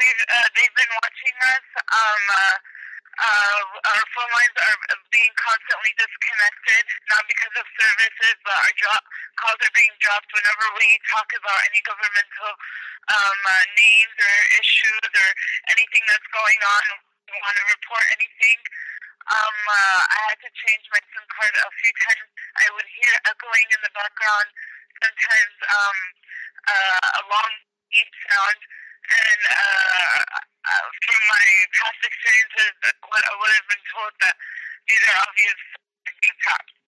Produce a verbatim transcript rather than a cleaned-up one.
we've uh, they've been watching us. Um, uh, uh, our phone lines are being constantly disconnected, not because of services, but our drop calls are being dropped whenever we talk about any governmental um, uh, names or issues or anything that's going on. We want to report anything. Um, uh, I had to change my SIM card a few times. I would hear echoing in the background, sometimes um, uh, a long beep sound, and uh, uh, from my past experiences, what I would have been told that these are obvious being tapped.